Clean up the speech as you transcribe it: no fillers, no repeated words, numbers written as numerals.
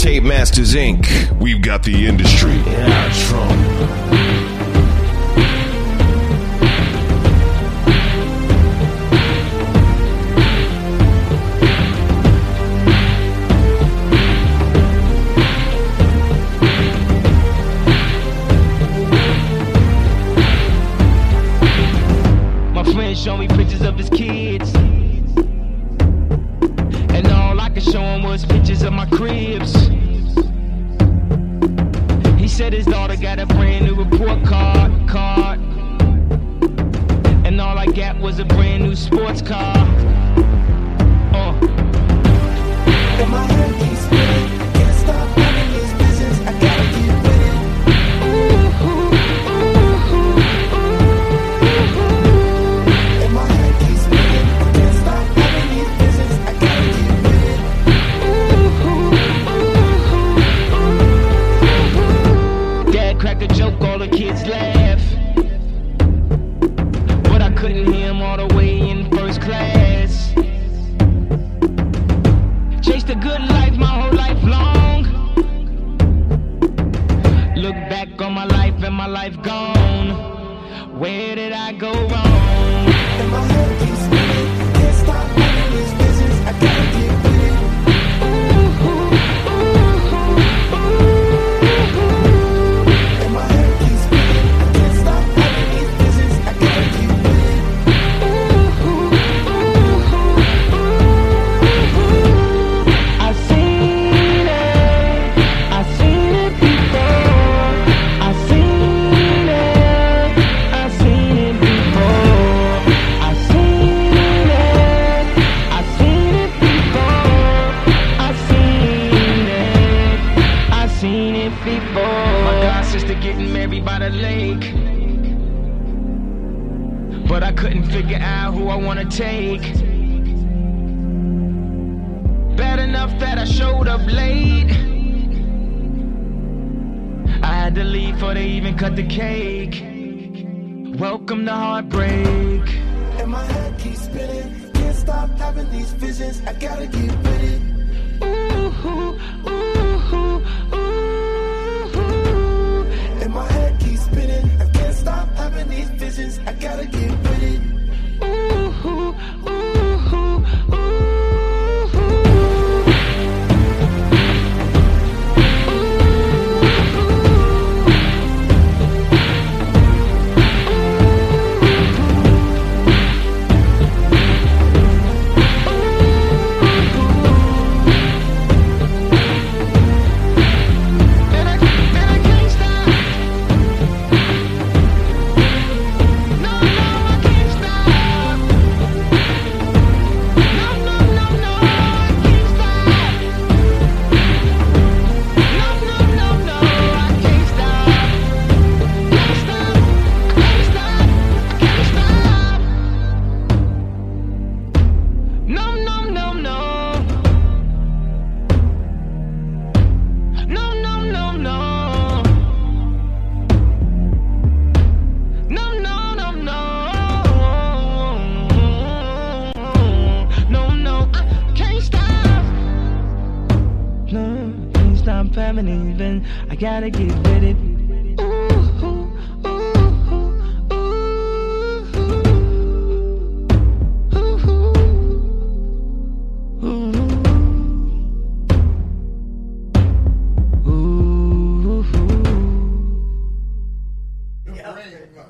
Tape Masters Inc. We've got the industry. Yeah, Trump. Show me pictures of his kids, and all I could show him was pictures of my cribs. He said his daughter got a brand new report card, and all I got was a brand new sports car. In my head keeps spinning, can't stop having these visions, I gotta keep winning. Crack a joke, all the kids laugh, but I couldn't hear him all the way in first class. Chased a good life my whole life long. Look back on my life and my life gone. Where did I go wrong? In my head keeps spinning, can't stop having these visions, I gotta keep winning. But I couldn't figure out who I wanna take. Bad enough that I showed up late. I had to leave before they even cut the cake. Welcome to heartbreak. And my head keeps spinning, can't stop having these visions, I gotta keep winning. Ooh, ooh, ooh, ooh. And my head keeps spinning, I can't stop having these visions, I gotta keep winning. Ooh, ooh, ooh, ooh. I gotta get with it.